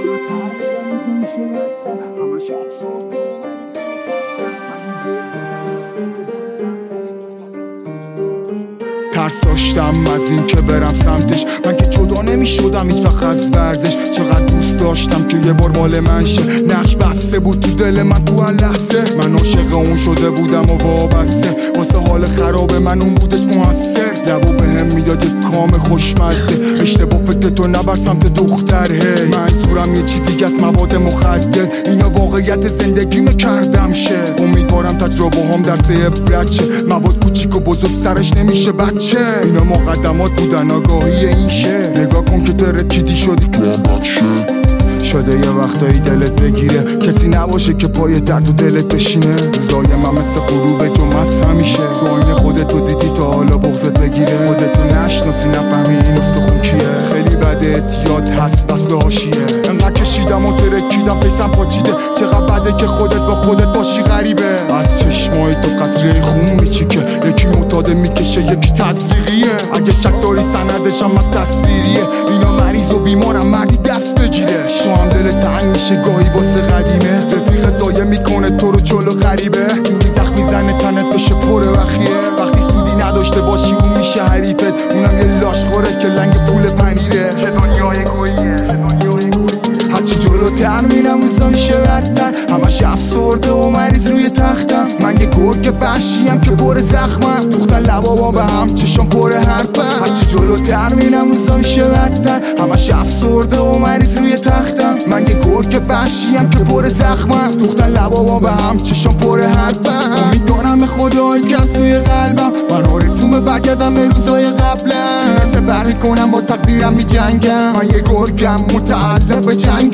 ترس داشتم از این که برم سمتش، من که جدا نمی شدم هیچ وقت از ورزش. چقدر دوست داشتم که یه بار مال من شه، نقش بسته بود تو دل من تو هر لحظه. من عاشق اون شده بودم و وابسته، واسه حال خراب من اون بودش موثر. لبو بهم میداد یه کام خوشمزه، اشتباه فکر تو نبر سمت دختر. هی منظورم یه چیز دیگه از مواد مخدر، اینا واقعیت زندگیمه کردم شه. امیدوارم تجربه هم درس عبرت شه، مواد کوچیک و بزرگ سرش نمیشه بچه. اینا مقدمات بودن آگاهی این شعر، نگاه کن که ترکیدی شدی تو هم شده یه وقتایی دلت بگیره، کسی نباشه که پای درد و دلت بشینه. روزای من مثل غروب جمعه همیشه، تو آینه خودتو دیدی تا حالا بغضت بگیره. خودتو نشناسی نفهمی این استخون کیه، خیلی بده اعتیاد هست بس به حاشیه. انقدر کشیدم و ترکیدم پیسم پاچیده، چقدر بده که خودت با خودت باشی غریبه. از چشمای تو قطره خون میچیکه، یکی معتاده میکشه یکی تزریقیه. اگه شک داری سندشم از تصویریه، اینا مریض و بیمارم مردی دست بگیره. تو هم دل تنگ میشه گاهی واسه قدیمه، رفیق زایه میکنه تو رو جلو غریبه. دوری زخم میزنه تنت بشه پر وخیه، وقتی سودی نداشته باشی اون میشه حریفت. اونم یه لاشخوره که لنگ پول پنیره. چه دنیای گوییه، هرچی جلوتر میرم اوزا میشه بدتر، همش افسرده و مریض روی تختم. من یه گرگ وحشیم که پر زخمم، دوختن لبابا به هم چشم پر حرفم. هرچی جلوتر میرم اوزا میشه بدتر، همش افسرده و مریض روی تختم. من یه گرگ وحشیم که پر زخمم، دوختن لبابا به هم چشم پر حرفم. امیدوارم به خدایی که از توی قلبم، من آرزومه برگردم به روزای قبلم. سینه سپر میکنم با تقدیرم میجنگم، من یه گرگم متعلق به جنگم.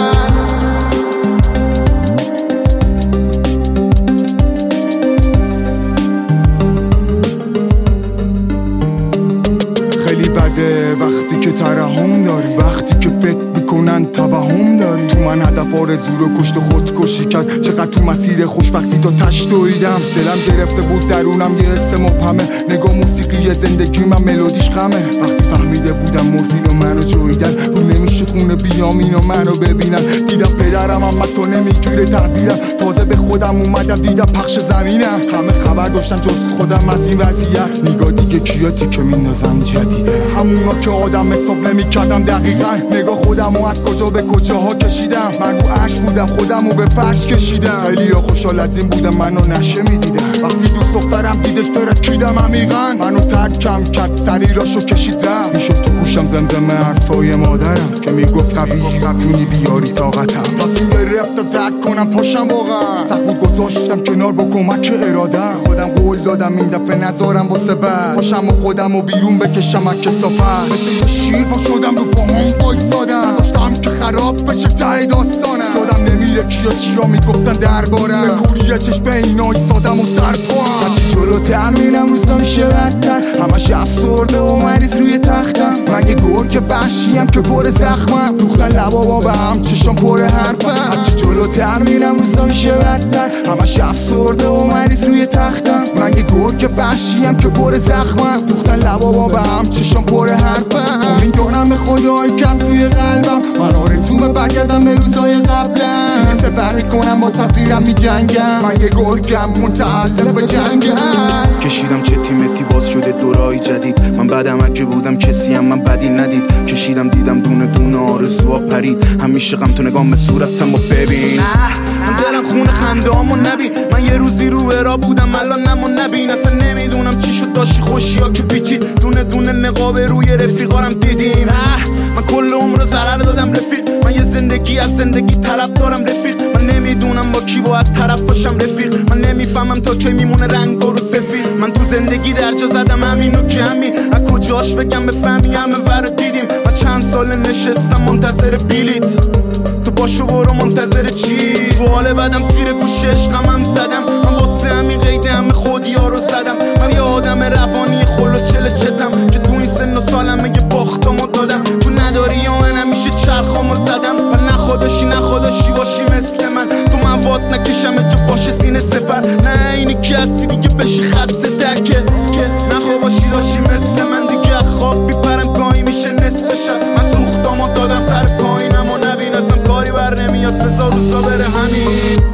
خیلی بده وقتی که ترحم داری، وقتی که فکر میکنن توهم داری. تو من هدف آرزو رو کشت و خودکشی کرد، چقدر تو مسیر خوشبختی تا تش دویدم. دلم گرفته بود درونم یه حس مبهمه، نگاه موسیقی زندگی من ملودیش غمه. وقتی فهمیده بودم مورفین و منو جویدن، رو نمیشه خونه بیام اینو منو ببینن. دیدم پدرم اما تو نمیگیره تحویلم، تازه به خودم اومدم دیدم پخش زمینم. همه خبر داشتن جز خودم از این وضعیت، نگاه دیگه کیاتی که میندازن جدیده. همونا که آدم حساب نمیکردم دقیقا، نگاه خودمو از کجا به کجاها کشیدم. من رو عرش بودم خودمو به فرش کشیدم، خیلی خوشحال از این بودم منو نشه میدیدم. وقتی دوست دخترم دیدش ترکیدم عمیقا، منو ترکم کرد سریراشو کشید رفت. میشد تو گوشم زمزمه حرفای مادرم که میگفت قوی میتونی بیاری طاقتم. تصمیم گرفتم ترک کنم پاشم واقعا، سخت بود گذاشتم کنار با کمک ارادم. خودم قول دادم این دفعه نذارم واسه بعد، پاشم و خودمو بیرون بکشم از کثافت. مثل شیر پا شدم رو پاهام وایسادم، نذاشتم که خراب بشه ته داستانم. یادم نمیره کیا چیا میگفتن دربارم، به کوری چشم اینا ایستادم و سرپام. هرچی جلوتر میرم روزا میشه بدتر، همش افسرده و مریض روی تختم. من یه گرگ وحشیم که پر زخمم، دوختن لبابا به هم چشم پر حرفم. هرچی جلوتر میرم روزا میشه بدتر، همش افسرده و مریض روی تختم. من یه گرگ وحشیم که پر زخمم، دوختن لبابا به هم چشم پر حرفم. امیدوارم به خدایی که از توی قلبم، من آرزومه برگردم به روزای قبلم. سینه سپر میکنم با تقدیرم میجنگم، من یه گرگم متعلق به جنگم. کشیدم چه تیمتی باز شده دورای جدید، من بعدم اگه بودم کسی هم من بدی ندید. کشیدم دیدم دونه دونه آرزوها پرید، همیشه غم تو نگام به صورتم با ببین. من دلم خونه خنده هامو نبین، من یه روزی رو برا بودم الان نمو نبین. اصلا نمیدونم چی شد داشتی خوشی ها که پیچید، دونه دونه نقاب روی رفیقارم دیدیم. من کل عمر ضرر دادم رفیق، من یه زندگی از زندگی طرف دارم رفیق. من نمیدونم با کی باید طرف باشم رفیق، من نمیفهمم تا کی میمونه رنگ رو سفید. من تو زندگی درجا زدم همینو که همین، از کجاش بگم بفهمی همه ور دیدیم. من چند سال نشستم منتظر بیلیت، تو باشو برو منتظر چی؟ تو حال بدم زیر گوش عشقم هم زدم، من واسه همین قید همه خودیا رو زدم. من یه آدم روانی خلو چله چتم که تو این سن و سالم یه باختامو دادم. تو نداری یا من همیشه چرخامو زدم، و نخودشی باشی مثل من. تو مواد نکشم جو باشه سینه سپر، نه اینی که هستی دیگه بشی خسته تکه. نخواباشی داشی مثل من دیگه، خواب بیپرم گاهی میشه نصف شب. من سوختامو دادم سر پایینم و نبین ازم بر نمیاد بذار روزا بره همین